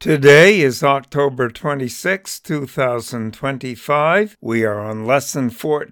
Today is October 26, 2025. We are on Lesson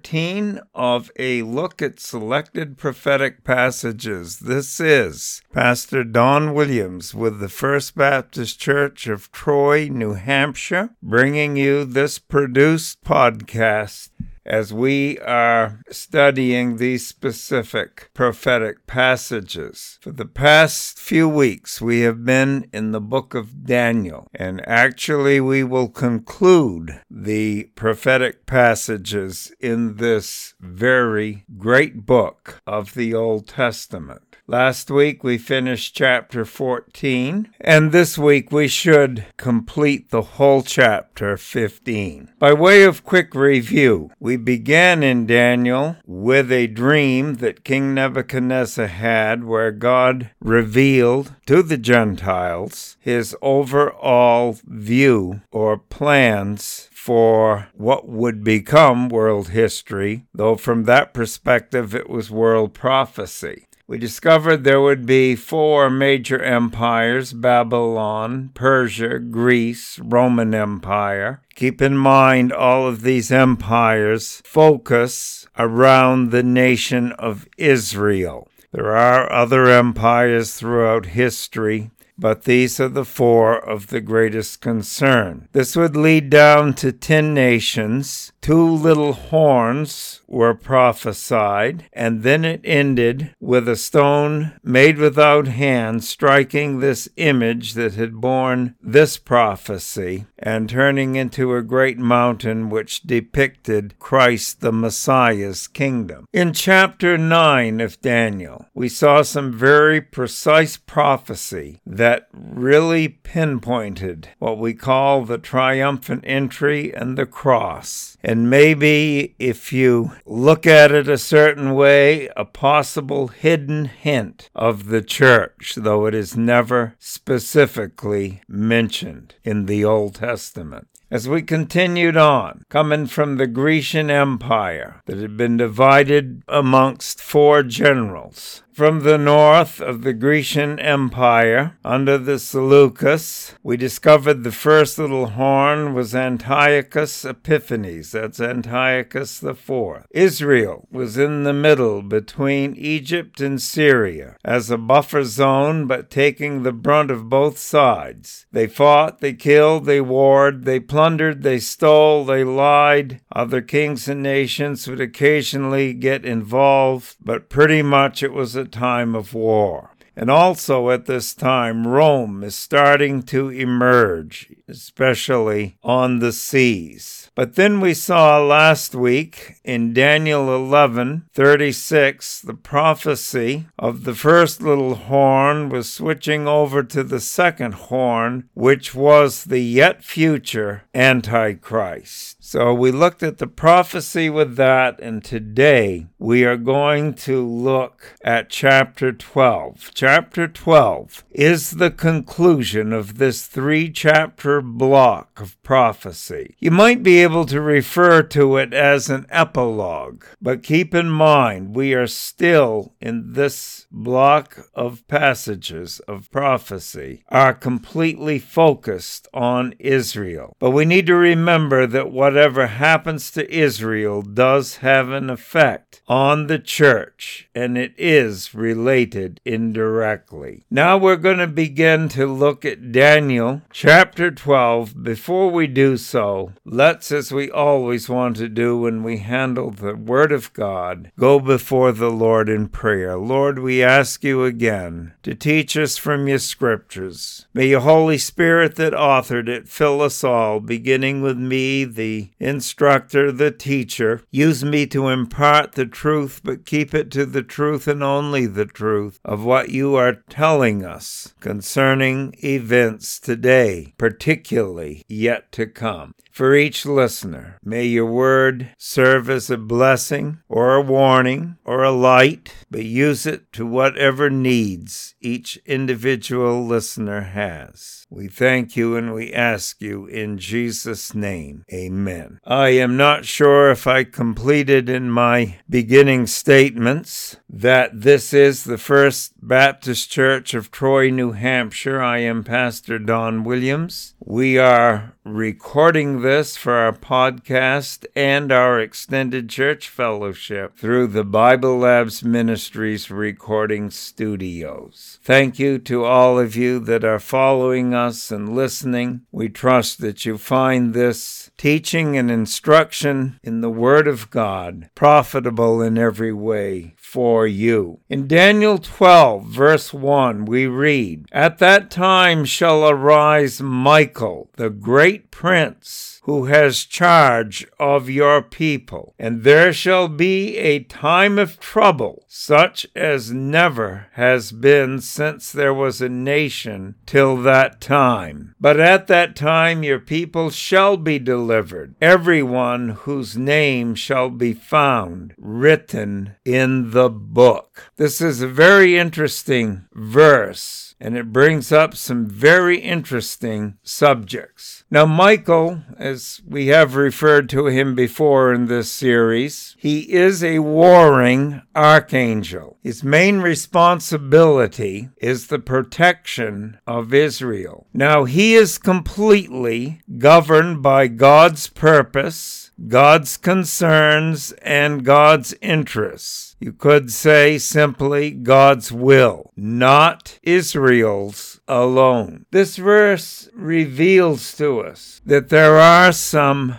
14 of a look at selected prophetic passages. This is Pastor Don Williams with the First Baptist Church of Troy, New Hampshire, bringing you this produced podcast as we are studying these specific prophetic passages. For the past few weeks, we have been in the book of Daniel, and actually we will conclude the prophetic passages in this very great book of the Old Testament. Last week we finished chapter 14, and this week we should complete the whole chapter 15. By way of quick review, we began in Daniel with a dream that King Nebuchadnezzar had where God revealed to the Gentiles his overall view or plans for what would become world history, though from that perspective it was world prophecy. We discovered there would be 4 major empires: Babylon, Persia, Greece, Roman Empire. Keep in mind, all of these empires focus around the nation of Israel. There are other empires throughout history, but these are the 4 of the greatest concern. This would lead down to 10 nations. 2 little horns were prophesied, and then it ended with a stone made without hands striking this image that had borne this prophecy and turning into a great mountain which depicted Christ the Messiah's kingdom. In chapter 9 of Daniel, we saw some very precise prophecy that really pinpointed what we call the triumphant entry and the cross. And maybe if you look at it a certain way, a possible hidden hint of the church, though it is never specifically mentioned in the Old Testament. As we continued on, coming from the Grecian Empire that had been divided amongst 4 generals. From the north of the Grecian Empire, under the Seleucus, we discovered the first little horn was Antiochus Epiphanes. That's Antiochus IV. Israel was in the middle between Egypt and Syria as a buffer zone, but taking the brunt of both sides. They fought, they killed, they warred, they plundered, they stole, they lied. Other kings and nations would occasionally get involved, but pretty much it was a time of war. And also at this time, Rome is starting to emerge, especially on the seas. But then we saw last week in Daniel 11:36, the prophecy of the first little horn was switching over to the second horn, which was the yet future Antichrist. So we looked at the prophecy with that, and today we are going to look at chapter 12. Chapter 12 is the conclusion of this 3-chapter block of prophecy. You might be able to refer to it as an epilogue, but keep in mind we are still in this block of passages of prophecy are completely focused on Israel. But we need to remember that whatever happens to Israel does have an effect on the church, and it is related indirectly. Now we're going to begin to look at Daniel chapter 12. Before we do so, let's, as we always want to do when we handle the Word of God, go before the Lord in prayer. Lord, we ask you again to teach us from your scriptures. May your Holy Spirit that authored it fill us all, beginning with me, the instructor, the teacher. Use me to impart the truth, but keep it to the truth and only the truth of what you are telling us concerning events today, particularly yet to come. for each listener. May your word serve as a blessing or a warning or a light, but use it to whatever needs each individual listener has. We thank you and we ask you in Jesus' name. Amen. I am not sure if I completed in my beginning statements that this is the First Baptist Church of Troy, New Hampshire. I am Pastor Don Williams. We are recording this for our podcast and our extended church fellowship through the Bible Labs Ministries recording studios. Thank you to all of you that are following us and listening. We trust that you find this teaching and instruction in the Word of God profitable in every way for you. In Daniel 12, verse 1, we read, "At that time shall arise Michael, the great prince, who has charge of your people, and there shall be a time of trouble, such as never has been since there was a nation till that time. But at that time your people shall be delivered, everyone whose name shall be found written in the book." This is a very interesting verse, and it brings up some very interesting subjects. Now, Michael, as we have referred to him before in this series, he is a warring archangel. His main responsibility is the protection of Israel. Now, he is completely governed by God's purpose, God's concerns, and God's interests. You could say simply God's will, not Israel's alone. This verse reveals to us that there are some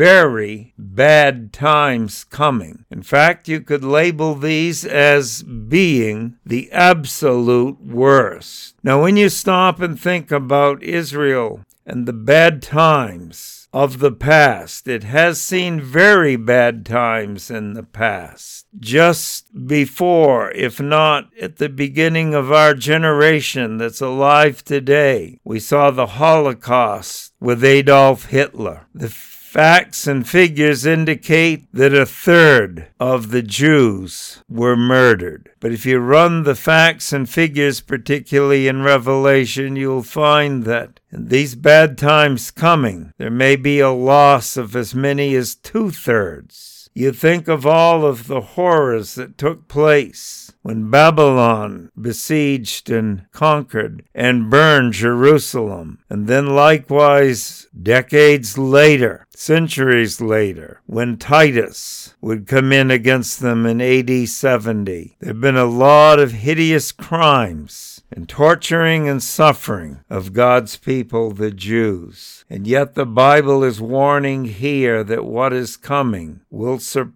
very bad times coming. In fact, you could label these as being the absolute worst. Now, when you stop and think about Israel and the bad times of the past, it has seen very bad times in the past. Just before, if not at the beginning of our generation that's alive today, we saw the Holocaust with Adolf Hitler. The facts and figures indicate that a third of the Jews were murdered. But if you run the facts and figures, particularly in Revelation, you'll find that in these bad times coming, there may be a loss of as many as 2/3. You think of all of the horrors that took place when Babylon besieged and conquered and burned Jerusalem. And then likewise, decades later, centuries later, when Titus would come in against them in AD 70. There have been a lot of hideous crimes and torturing and suffering of God's people, the Jews. And yet the Bible is warning here that what is coming will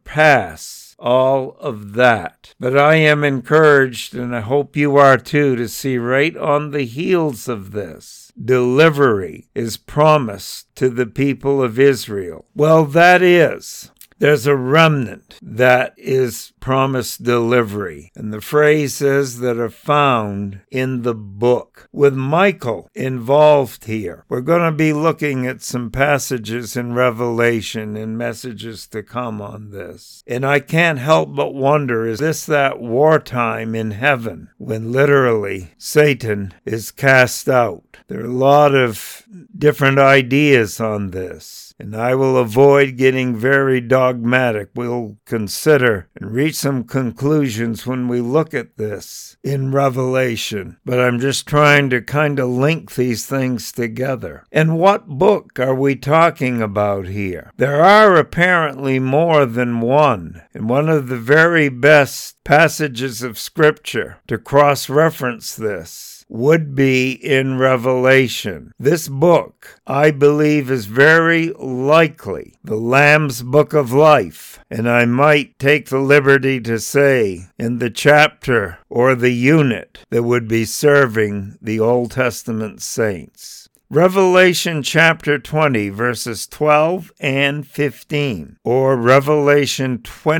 surpass all of that. But I am encouraged, and I hope you are too, to see right on the heels of this, delivery is promised to the people of Israel. Well, that is, there's a remnant that is promised delivery. And the phrases that are found in the book. With Michael involved here, we're going to be looking at some passages in Revelation and messages to come on this. And I can't help but wonder, is this that wartime in heaven when literally Satan is cast out? There are a lot of different ideas on this. And I will avoid getting very dogmatic. We'll consider and reach some conclusions when we look at this in Revelation. But I'm just trying to kind of link these things together. And what book are we talking about here? There are apparently more than one. And one of the very best passages of Scripture to cross-reference this would be in Revelation. This book, I believe, is very likely the Lamb's Book of Life, and I might take the liberty to say in the chapter or the unit that would be serving the Old Testament saints. Revelation chapter 20, verses 12 and 15, or Revelation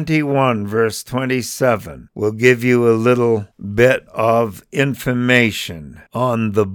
21, verse 27, will give you a little bit of information on the book.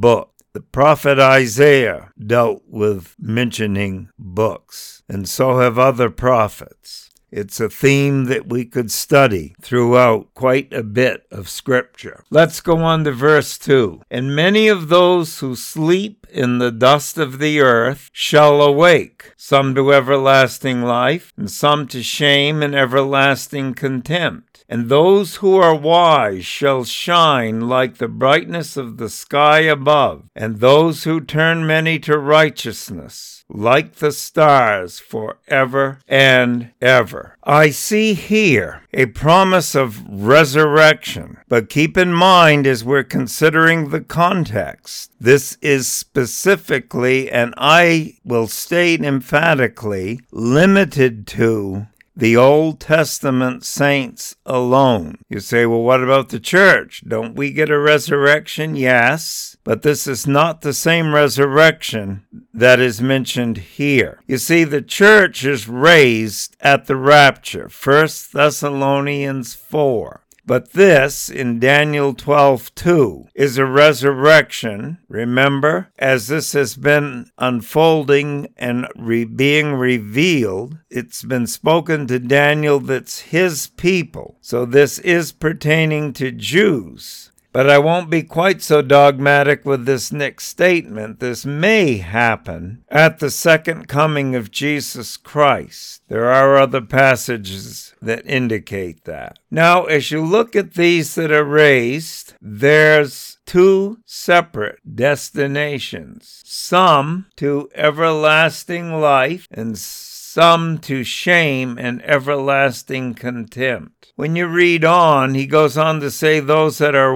The prophet Isaiah dealt with mentioning books, and so have other prophets. It's a theme that we could study throughout quite a bit of Scripture. Let's go on to verse 2. And many of those who sleep in the dust of the earth shall awake, some to everlasting life, and some to shame and everlasting contempt. And those who are wise shall shine like the brightness of the sky above, and those who turn many to righteousness, like the stars forever and ever. I see here a promise of resurrection, but keep in mind as we're considering the context, this is specifically, and I will state emphatically, limited to the Old Testament saints alone. You say, well, what about the church? Don't we get a resurrection? Yes, but this is not the same resurrection that is mentioned here. You see, the church is raised at the rapture, 1 Thessalonians 4. But this, in Daniel 12:2, is a resurrection, remember, as this has been unfolding and being revealed. It's been spoken to Daniel that's his people. So this is pertaining to Jews. But I won't be quite so dogmatic with this next statement. This may happen at the second coming of Jesus Christ. There are other passages that indicate that. Now, as you look at these that are raised, there's two separate destinations. Some to everlasting life and some to shame and everlasting contempt. When you read on, he goes on to say, those that are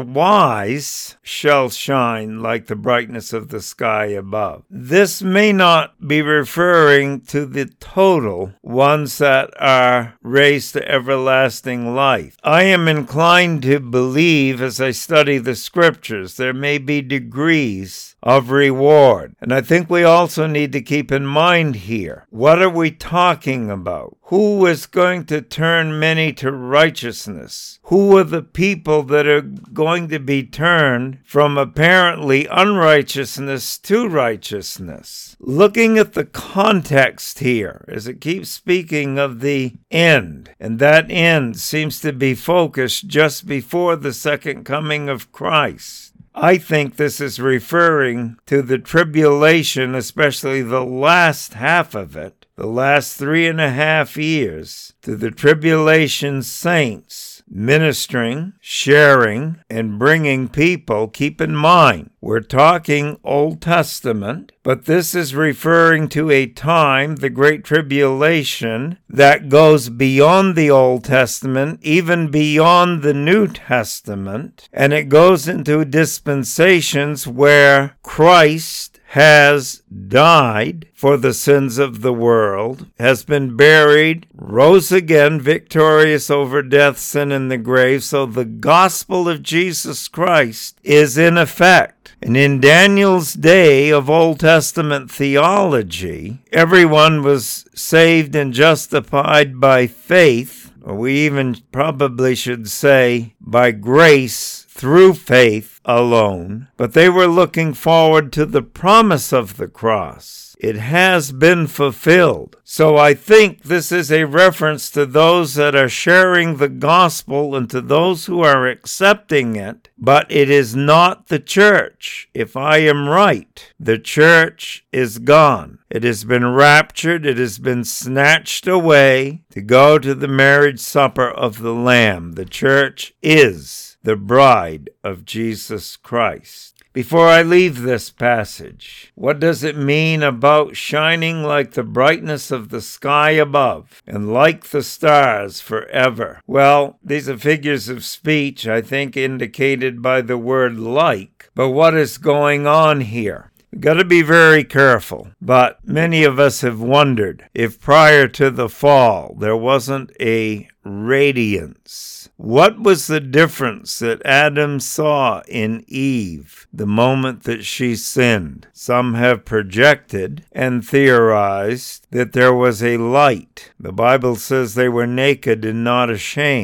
wise shall shine like the brightness of the sky above. This may not be referring to the total ones that are raised to everlasting life. I am inclined to believe, as I study the scriptures, there may be degrees of reward. And I think we also need to keep in mind here, what are we talking about? Who is going to turn many to righteousness? Who are the people that are going to be turned from apparently unrighteousness to righteousness? Looking at the context here, as it keeps speaking of the end, and that end seems to be focused just before the second coming of Christ. I think this is referring to the tribulation, especially the last half of it, the last 3.5 years, to the tribulation saints ministering, sharing, and bringing people. Keep in mind, we're talking Old Testament, but this is referring to a time, the Great Tribulation, that goes beyond the Old Testament, even beyond the New Testament, and it goes into dispensations where Christ has died for the sins of the world, has been buried, rose again, victorious over death, sin, and the grave. So the gospel of Jesus Christ is in effect. And in Daniel's day of Old Testament theology, everyone was saved and justified by faith, or we even probably should say by grace through faith alone, but they were looking forward to the promise of the cross. It has been fulfilled. So I think this is a reference to those that are sharing the gospel and to those who are accepting it, but it is not the church. If I am right, the church is gone. It has been raptured. It has been snatched away to go to the marriage supper of the Lamb. The church is the bride of Jesus Christ. Before I leave this passage, what does it mean about shining like the brightness of the sky above and like the stars forever? Well, these are figures of speech, I think, indicated by the word like. But what is going on here? We've got to be very careful, but many of us have wondered if prior to the fall there wasn't a radiance. What was the difference that Adam saw in Eve the moment that she sinned? Some have projected and theorized that there was a light. The Bible says they were naked and not ashamed.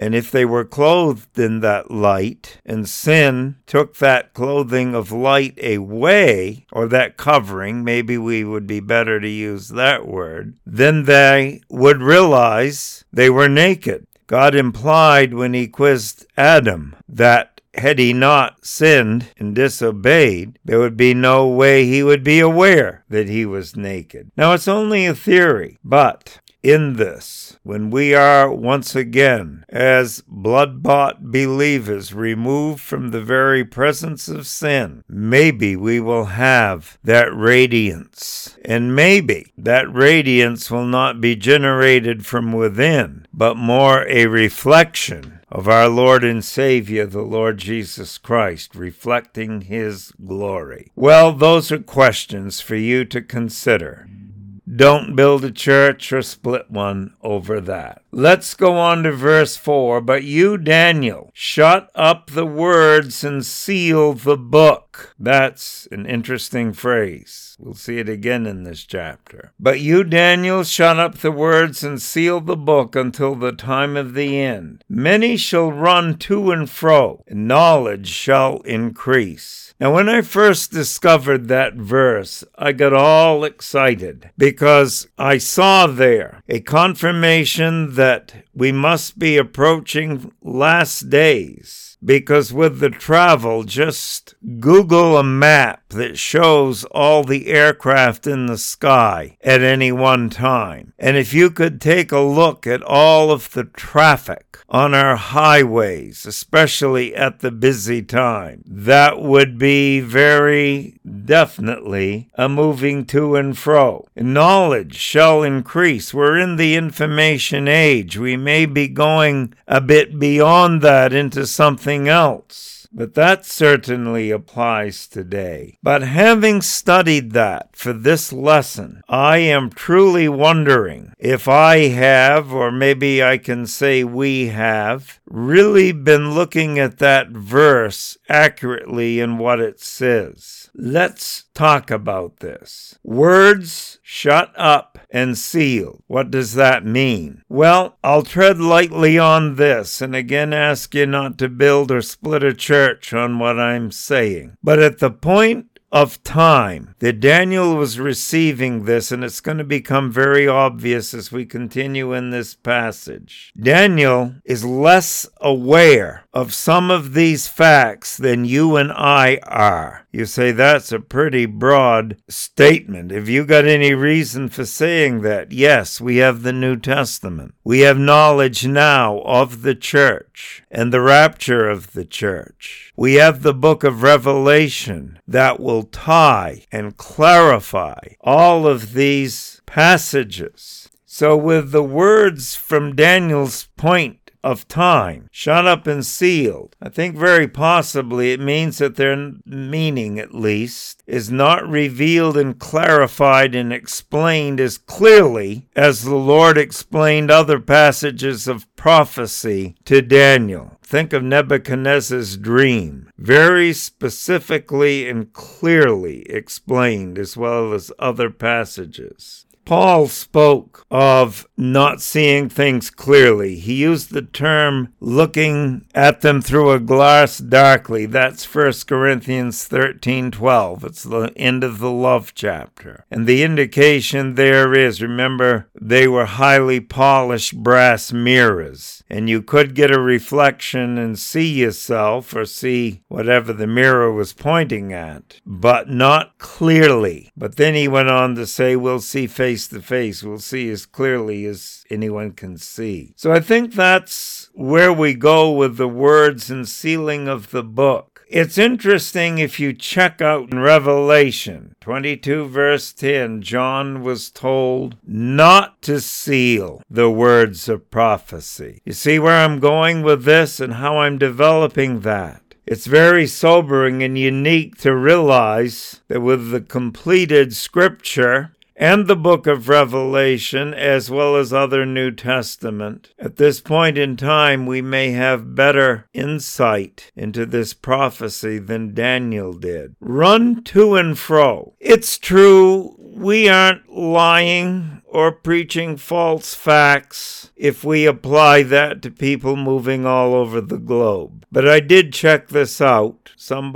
And if they were clothed in that light, and sin took that clothing of light away, or that covering, maybe we would be better to use that word, then they would realize they were naked. God implied when he quizzed Adam that had he not sinned and disobeyed, there would be no way he would be aware that he was naked. Now, it's only a theory, but in this, when we are once again, as blood-bought believers, removed from the very presence of sin, maybe we will have that radiance. And maybe that radiance will not be generated from within, but more a reflection of our Lord and Savior, the Lord Jesus Christ, reflecting his glory. Well, those are questions for you to consider. Don't build a church or split one over that. Let's go on to verse 4. But you, Daniel, shut up the words and seal the book. That's an interesting phrase. We'll see it again in this chapter. But you, Daniel, shut up the words and seal the book until the time of the end. Many shall run to and fro, and knowledge shall increase. Now, when I first discovered that verse, I got all excited because I saw there a confirmation that we must be approaching last days. Because with the travel, just Google a map that shows all the aircraft in the sky at any one time. And if you could take a look at all of the traffic on our highways, especially at the busy time, that would be very definitely a moving to and fro. Knowledge shall increase. We're in the information age. We may be going a bit beyond that into something else, but that certainly applies today. But having studied that for this lesson, I am truly wondering if I have, or maybe I can say we have, really been looking at that verse accurately in what it says. Let's talk about this. Words, shut up, and seal. What does that mean? Well, I'll tread lightly on this, and again ask you not to build or split a church on what I'm saying. But at the point of time that Daniel was receiving this, and it's going to become very obvious as we continue in this passage, Daniel is less aware of some of these facts than you and I are. You say, that's a pretty broad statement. Have you got any reason for saying that? Yes, we have the New Testament. We have knowledge now of the church and the rapture of the church. We have the book of Revelation that will tie and clarify all of these passages. So with the words from Daniel's point of time, shut up and sealed, I think very possibly it means that their meaning, at least, is not revealed and clarified and explained as clearly as the Lord explained other passages of prophecy to Daniel. Think of Nebuchadnezzar's dream, very specifically and clearly explained, as well as other passages. Paul spoke of not seeing things clearly. He used the term looking at them through a glass darkly. That's 1 Corinthians 13:12. It's the end of the love chapter. And the indication there is, remember, they were highly polished brass mirrors. And you could get a reflection and see yourself or see whatever the mirror was pointing at, but not clearly. But then he went on to say, we'll see face to face. We'll see as clearly as anyone can see. So I think that's where we go with the words and sealing of the book. It's interesting if you check out in Revelation 22 verse 10, John was told not to seal the words of prophecy. You see where I'm going with this and how I'm developing that? It's very sobering and unique to realize that with the completed scripture and the book of Revelation, as well as other New Testament, at this point in time, we may have better insight into this prophecy than Daniel did. Run to and fro. It's true, we aren't lying or preaching false facts if we apply that to people moving all over the globe. But I did check this out. Some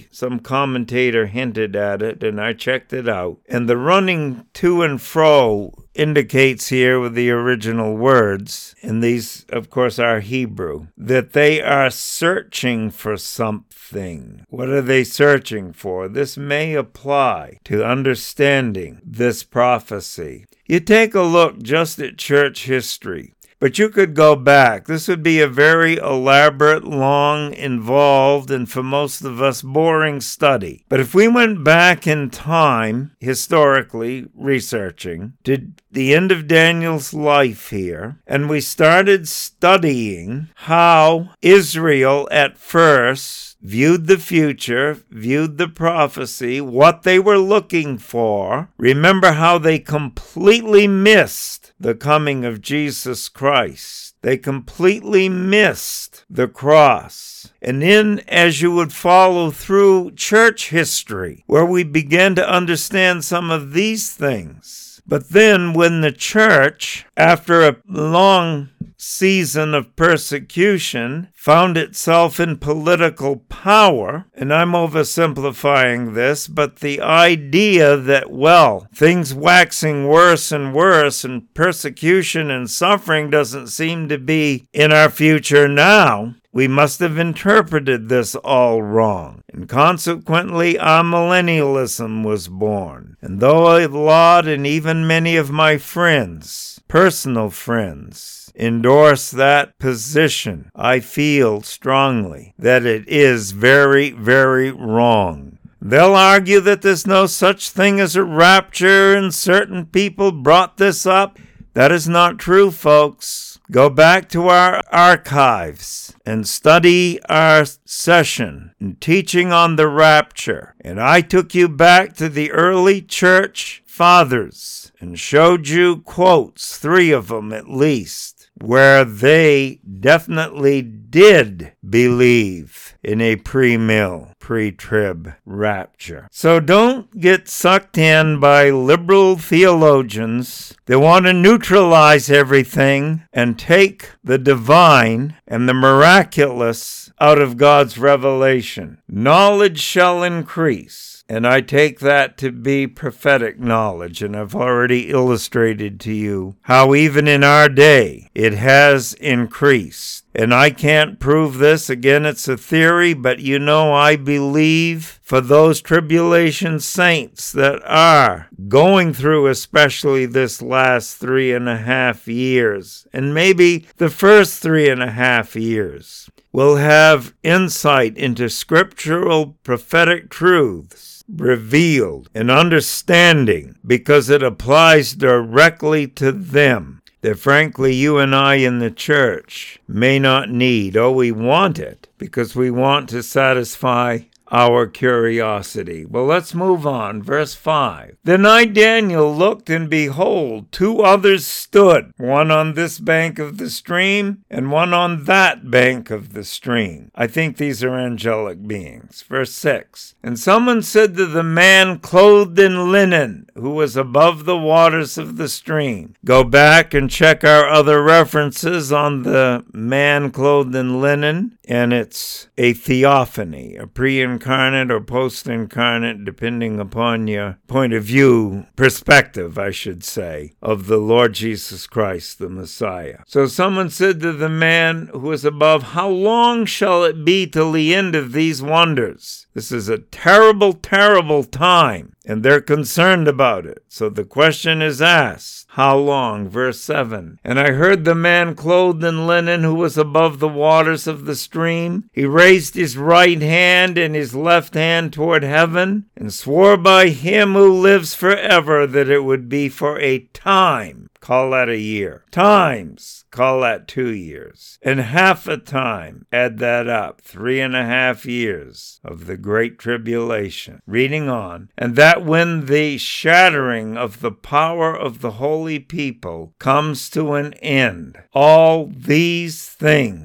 commentator hinted at it, and I checked it out. And the running to and fro indicates here with the original words, and these, of course, are Hebrew, that they are searching for something. What are they searching for? This may apply to understanding this prophecy. You take a look just at church history. But you could go back. This would be a very elaborate, long, involved, and for most of us, boring study. But if we went back in time, historically, researching, to the end of Daniel's life here, and we started studying how Israel at first viewed the future, viewed the prophecy, what they were looking for. Remember how they completely missed the coming of Jesus Christ. They completely missed the cross. And then, as you would follow through church history, where we began to understand some of these things. But then when the church, after a long season of persecution, found itself in political power, and I'm oversimplifying this, but the idea that, well, things waxing worse and worse and persecution and suffering doesn't seem to be in our future now, we must have interpreted this all wrong. And consequently, amillennialism was born. And though a lot and even many of my friends, personal friends, endorse that position, I feel strongly that it is very, very wrong. They'll argue that there's no such thing as a rapture, and certain people brought this up. That is not true, folks. Go back to our archives and study our session in teaching on the rapture. And I took you back to the early church fathers and showed you quotes, 3 of them at least, where they definitely did believe in a pre-mill, pre-trib rapture. So don't get sucked in by liberal theologians that want to neutralize everything and take the divine and the miraculous out of God's revelation. Knowledge shall increase. And I take that to be prophetic knowledge, and I've already illustrated to you how even in our day it has increased. And I can't prove this. Again, it's a theory, but you know I believe for those tribulation saints that are going through especially this last 3.5 years, and maybe the first 3.5 years, will have insight into scriptural prophetic truths revealed and understanding, because it applies directly to them, that frankly you and I in the church may not need. Oh, we want it because we want to satisfy our curiosity. Well, let's move on. Verse 5. Then I, Daniel, looked, and behold, 2 others stood, one on this bank of the stream, and one on that bank of the stream. I think these are angelic beings. Verse 6. And someone said to the man clothed in linen, who was above the waters of the stream. Go back and check our other references on the man clothed in linen, and it's a theophany, a pre-incarnate or post-incarnate, depending upon your point of view, perspective, I should say, of the Lord Jesus Christ, the Messiah. So someone said to the man who was above, how long shall it be till the end of these wonders? This is a terrible, terrible time, and they're concerned about it. So the question is asked, how long? Verse 7. And I heard the man clothed in linen who was above the waters of the stream. He raised his right hand and his left hand toward heaven, and swore by him who lives forever that it would be for a time. Call that a year. Times, call that 2 years. And half a time, add that up, 3.5 years of the great tribulation. Reading on. And that when the shattering of the power of the holy people comes to an end, all these things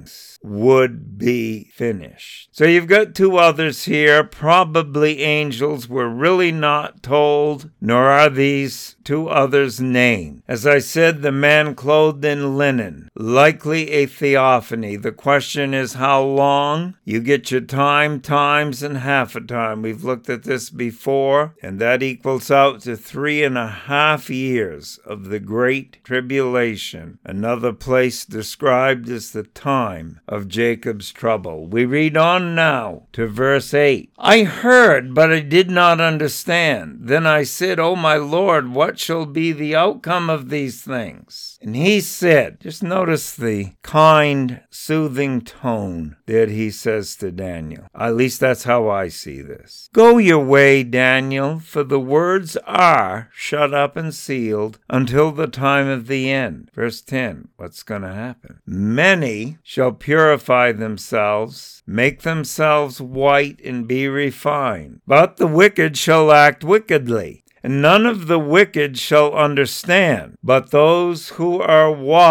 would be finished. So you've got two others here, probably angels. We're really not told, nor are these two others named. As I said, the man clothed in linen, likely a theophany. The question is how long? You get your time, times, and half a time. We've looked at this before, and that equals out to 3.5 years of the Great Tribulation. Another place described as the time of Jacob's trouble. We read on now to verse 8. I heard, but I did not understand. Then I said, O my Lord, what shall be the outcome of these things? And he said, just notice the kind, soothing tone that he says to Daniel. At least that's how I see this. Go your way, Daniel, for the words are shut up and sealed until the time of the end. Verse 10, what's going to happen? Many shall purify themselves, make themselves white, and be refined. But the wicked shall act wickedly. And none of the wicked shall understand, but those who are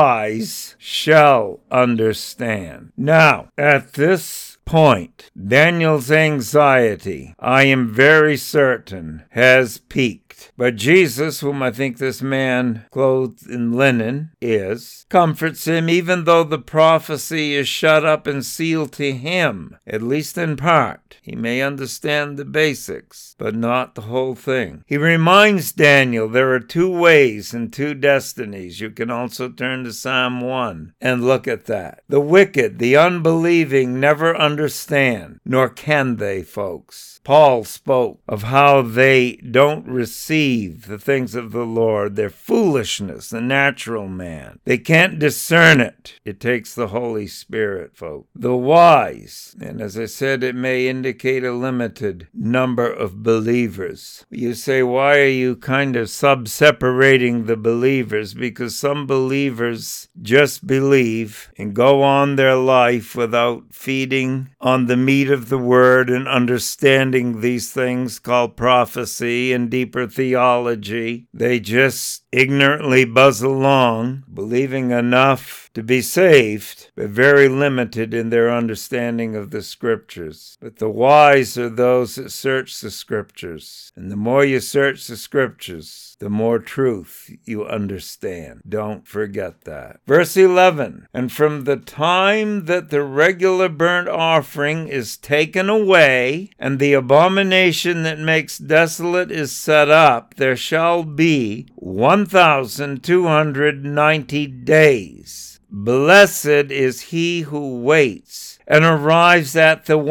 wise shall understand. Now, at this point, Daniel's anxiety, I am very certain, has peaked. But Jesus, whom I think this man clothed in linen is, comforts him even though the prophecy is shut up and sealed to him, at least in part. He may understand the basics, but not the whole thing. He reminds Daniel there are two ways and two destinies. You can also turn to Psalm 1 and look at that. The wicked, the unbelieving, never understand, nor can they, folks. Paul spoke of how they don't receive the things of the Lord, their foolishness, the natural man. They can't discern it. It takes the Holy Spirit, folks. The wise, and as I said, it may indicate a limited number of believers. You say, why are you kind of sub-separating the believers? Because some believers just believe and go on their life without feeding on the meat of the word and understanding these things called prophecy and deeper theology. They just ignorantly buzz along, believing enough to be saved, but very limited in their understanding of the Scriptures. But the wise are those that search the Scriptures. And the more you search the Scriptures, the more truth you understand. Don't forget that. Verse 11, and from the time that the regular burnt offering is taken away, and the abomination that makes desolate is set up, there shall be 1,290 days. Blessed is he who waits and arrives at the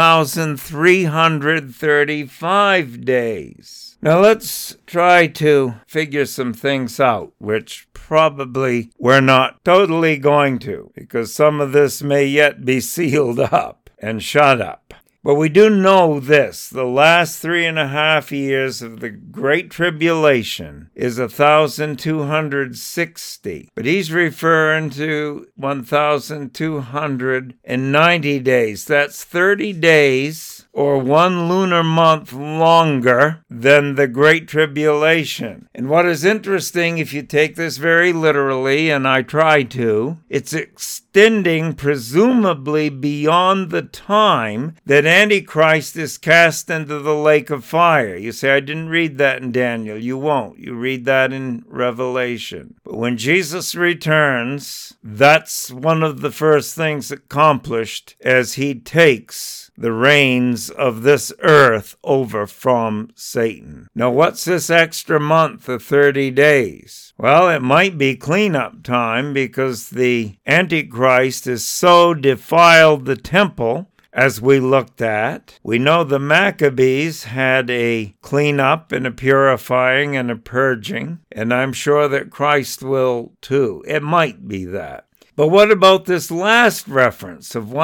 1,335 days. Now let's try to figure some things out, which probably we're not totally going to, because some of this may yet be sealed up and shut up. But we do know this, the last 3.5 years of the Great Tribulation is 1,260. But he's referring to 1,290 days. That's 30 days or 1 lunar month longer than the Great Tribulation. And what is interesting, if you take this very literally, and I try to, it's extending presumably beyond the time that Antichrist is cast into the lake of fire. You say, I didn't read that in Daniel. You won't. You read that in Revelation. But when Jesus returns, that's one of the first things accomplished as he takes the reins of this earth over from Satan. Now, what's this extra month of 30 days? Well, it might be cleanup time because the Antichrist has so defiled the temple, as we looked at. We know the Maccabees had a cleanup and a purifying and a purging, and I'm sure that Christ will too. It might be that. But what about this last reference of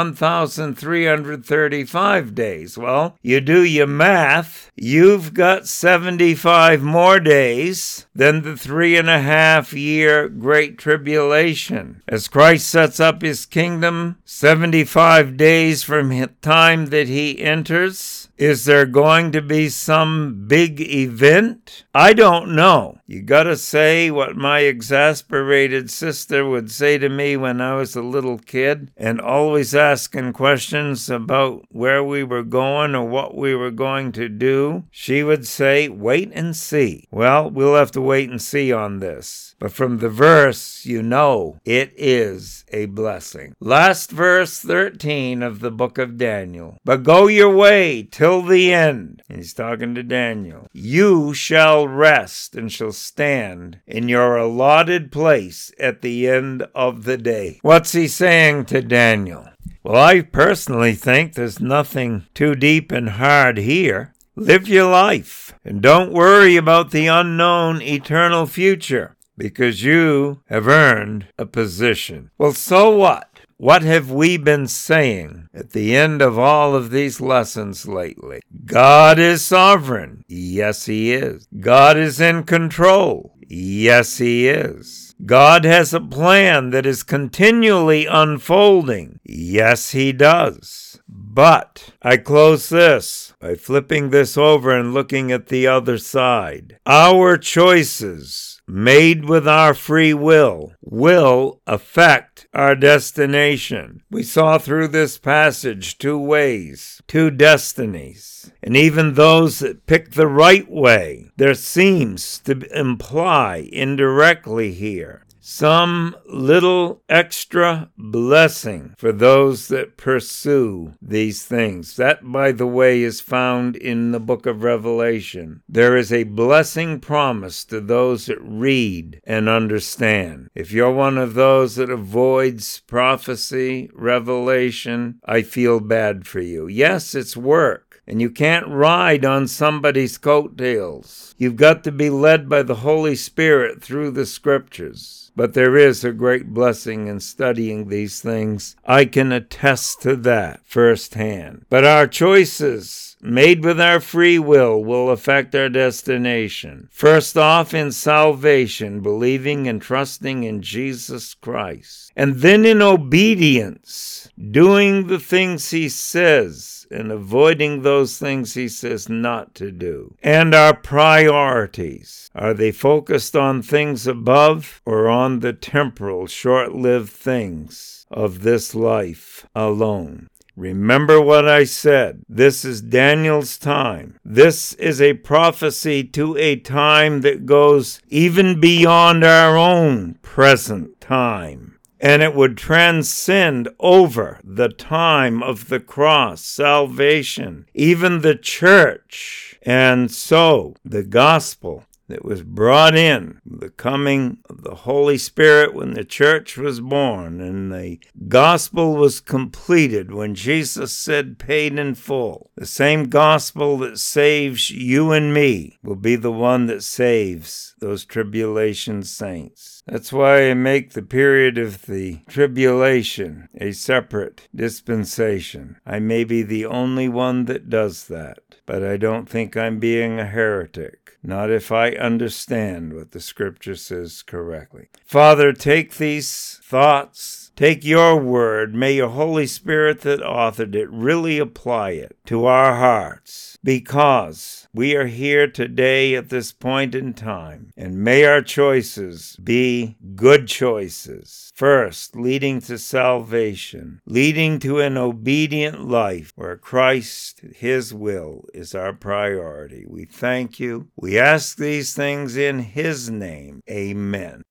1,335 days? Well, you do your math. You've got 75 more days than the 3.5-year Great Tribulation. As Christ sets up his kingdom, 75 days from the time that he enters Is there going to be some big event? I don't know. You gotta say what my exasperated sister would say to me when I was a little kid, and always asking questions about where we were going or what we were going to do. She would say, wait and see. Well, we'll have to wait and see on this. But from the verse, you know it is a blessing. Last verse 13 of the book of Daniel. But go your way till the end. And he's talking to Daniel. You shall rest and shall stand in your allotted place at the end of the day. What's he saying to Daniel? Well, I personally think there's nothing too deep and hard here. Live your life and don't worry about the unknown eternal future, because you have earned a position. Well, so what? What have we been saying at the end of all of these lessons lately? God is sovereign. Yes, he is. God is in control. Yes, he is. God has a plan that is continually unfolding. Yes, he does. But I close this by flipping this over and looking at the other side. Our choices made with our free will affect our destination. We saw through this passage two ways, two destinies. And even those that pick the right way, there seems to imply indirectly here some little extra blessing for those that pursue these things. That, by the way, is found in the book of Revelation. There is a blessing promised to those that read and understand. If you're one of those that avoids prophecy, revelation, I feel bad for you. Yes, it's work. And you can't ride on somebody's coattails. You've got to be led by the Holy Spirit through the Scriptures. But there is a great blessing in studying these things. I can attest to that firsthand. But our choices made with our free will affect our destination. First off, in salvation, believing and trusting in Jesus Christ. And then in obedience, doing the things he says and avoiding those things he says not to do. And our priorities. Are they focused on things above or on the temporal, short-lived things of this life alone? Remember what I said. This is Daniel's time. This is a prophecy to a time that goes even beyond our own present time. And it would transcend over the time of the cross, salvation, even the church. And so the gospel that was brought in, the coming of the Holy Spirit when the church was born, and the gospel was completed when Jesus said paid in full. The same gospel that saves you and me will be the one that saves those tribulation saints. That's why I make the period of the tribulation a separate dispensation. I may be the only one that does that, but I don't think I'm being a heretic. Not if I understand what the Scripture says correctly. Father, take these thoughts, take your word, may your Holy Spirit that authored it really apply it to our hearts, because we are here today at this point in time, and may our choices be good choices. First, leading to salvation, leading to an obedient life where Christ, his will, is our priority. We thank you. We ask these things in his name. Amen.